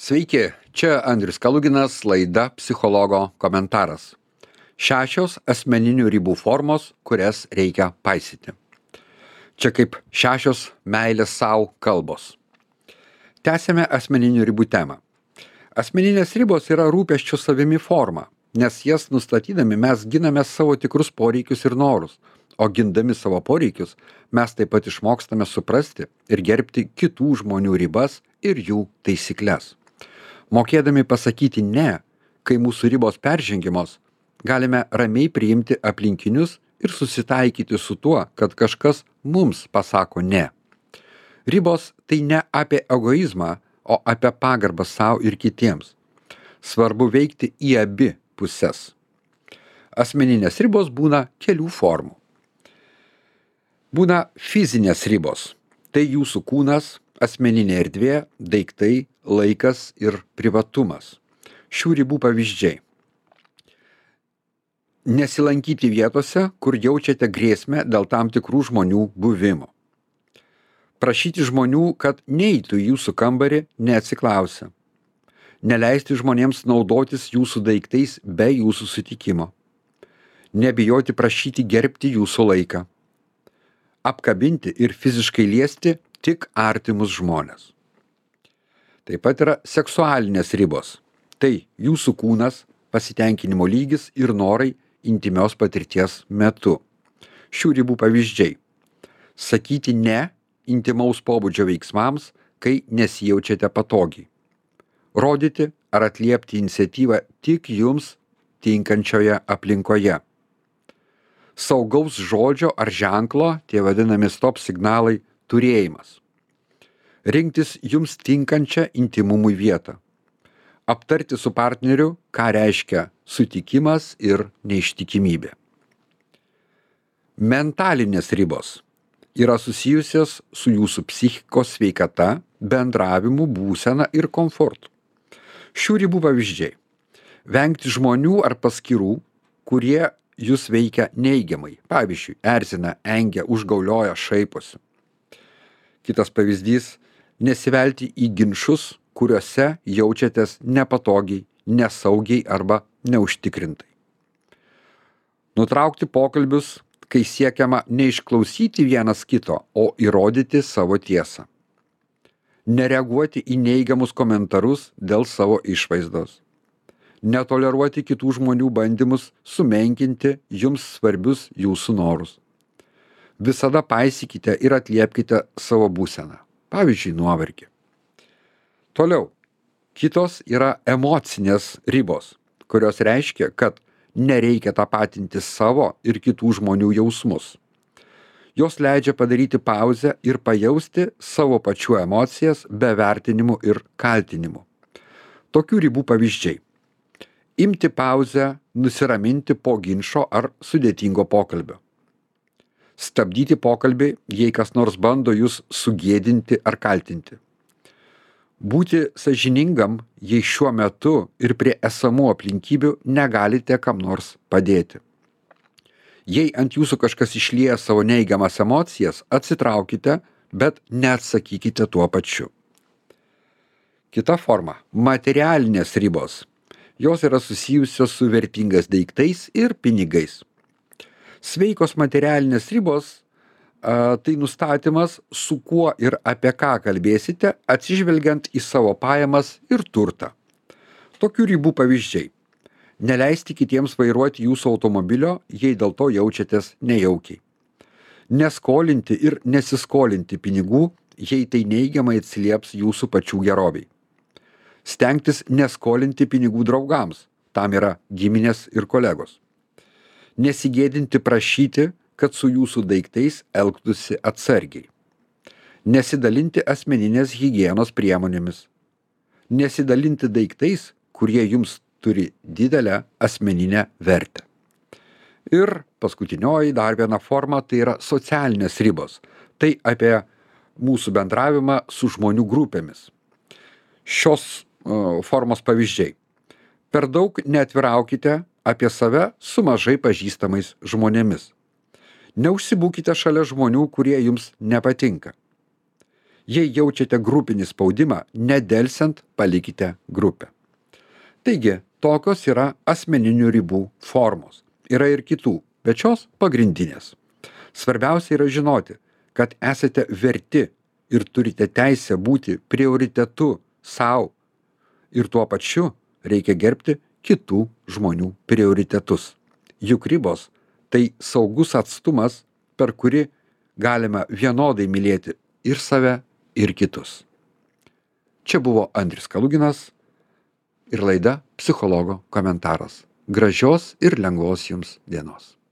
Sveiki, čia Andrius Kaluginas, laida Psichologo komentaras. 6 asmeninių ribų formos, kurias reikia paisyti. Čia kaip 6 meilės sau kalbos. Tęsėme asmeninių ribų temą. Asmeninės ribos yra rūpesčio savimi forma, nes jas nustatydami mes giname savo tikrus poreikius ir norus, o gindami savo poreikius mes taip pat išmokstame suprasti ir gerbti kitų žmonių ribas ir jų taisyklės. Mokėdami pasakyti ne, kai mūsų ribos peržengimos, galime ramiai priimti aplinkinius ir susitaikyti su tuo, kad kažkas mums pasako ne. Ribos tai ne apie egoizmą, o apie pagarbą savo ir kitiems. Svarbu veikti į abi puses. Asmeninės ribos būna kelių formų. Būna fizinės ribos. Tai jūsų kūnas, asmeninė erdvė, daiktai, laikas ir privatumas. Šių ribų pavyzdžiai. Nesilankyti vietose, kur jaučiate grėsmę dėl tam tikrų žmonių buvimo. Prašyti žmonių, kad neitų į jūsų kambarį, neatsiklausę. Neleisti žmonėms naudotis jūsų daiktais be jūsų sutikimo. Nebijoti prašyti gerbti jūsų laiką. Apkabinti ir fiziškai liesti tik artimus žmonės. Taip pat yra seksualinės ribos. Tai jūsų kūnas, pasitenkinimo lygis ir norai intymios patirties metu. Šių ribų pavyzdžiai. Sakyti ne intymaus pobūdžio veiksmams, kai nesijaučiate patogiai. Rodyti ar atliepti iniciatyvą tik jums tinkančioje aplinkoje. Saugaus žodžio ar ženklo, tie vadinami stop signalai, turėjimas. Rinktis jums tinkančią intymumui vietą. Aptarti su partneriu, ką reiškia sutikimas ir neištikimybė. Mentalinės ribos yra susijusios su jūsų psichikos sveikata, bendravimu, būsena ir komfortu. Šių ribų pavyzdžiai. Vengti žmonių ar paskyrų, kurie jūs veikia neigiamai. Pavyzdžiui, erzina, engia, užgaulioja, šaiposi. Kitas pavyzdys. Nesivelti į ginčus, kuriuose jaučiatės nepatogiai, nesaugiai arba neužtikrintai. Nutraukti pokalbius, kai siekiama neišklausyti vienas kito, o įrodyti savo tiesą. Nereaguoti į neigiamus komentarus dėl savo išvaizdos. Netoleruoti kitų žmonių bandymus sumenkinti jums svarbius jūsų norus. Visada paisykite ir atliepkite savo būseną. Pavyzdžiui, nuovargį. Toliau. Kitos yra emocinės ribos, kurios reiškia, kad nereikia tapatinti savo ir kitų žmonių jausmus. Jos leidžia padaryti pauzę ir pajausti savo pačių emocijas be vertinimų ir kaltinimų. Tokių ribų pavyzdžiai. Imti pauzę, nusiraminti po ginčo ar sudėtingo pokalbio. Stabdyti pokalbį, jei kas nors bando jūs sugėdinti ar kaltinti. Būti sąžiningam, jei šiuo metu ir prie esamų aplinkybių negalite kam nors padėti. Jei ant jūsų kažkas išlieja savo neigiamas emocijas, atsitraukite, bet neatsakykite tuo pačiu. Kita forma – materialinės ribos. Jos yra susijusios su vertingais daiktais ir pinigais. Sveikos materialinės ribos tai nustatymas, su kuo ir apie ką kalbėsite, atsižvelgiant į savo pajamas ir turtą. Tokių ribų pavyzdžiai. Neleisti kitiems vairuoti jūsų automobilio, jei dėl to jaučiatės nejaukiai. Neskolinti ir nesiskolinti pinigų, jei tai neigiamai atsilieps jūsų pačių geroviai. Stengtis neskolinti pinigų draugams, tam yra giminės ir kolegos. Nesigėdinti prašyti, kad su jūsų daiktais elgtųsi atsargiai. Nesidalinti asmeninės higienos priemonėmis. Nesidalinti daiktais, kurie jums turi didelę asmeninę vertę. Ir paskutinioji dar viena forma tai yra socialinės ribos. Tai apie mūsų bendravimą su žmonių grupėmis. Šios formos pavyzdžiai. Per daug neatviraukite apie save su mažai pažįstamais žmonėmis. Neužsibūkite šalia žmonių, kurie jums nepatinka. Jei jaučiate grupinį spaudimą, nedelsiant palikite grupę. Taigi, tokios yra asmeninių ribų formos. Yra ir kitų, bet šios pagrindinės. Svarbiausia yra žinoti, kad esate verti ir turite teisę būti prioritetu sau. Ir tuo pačiu reikia gerbti kitų žmonių prioritetus. Juk ribos tai saugus atstumas, per kurį galime vienodai mylėti ir save, ir kitus. Čia buvo Andrius Kaluginas ir laida Psichologo komentaras. Gražios ir lengvos jums dienos.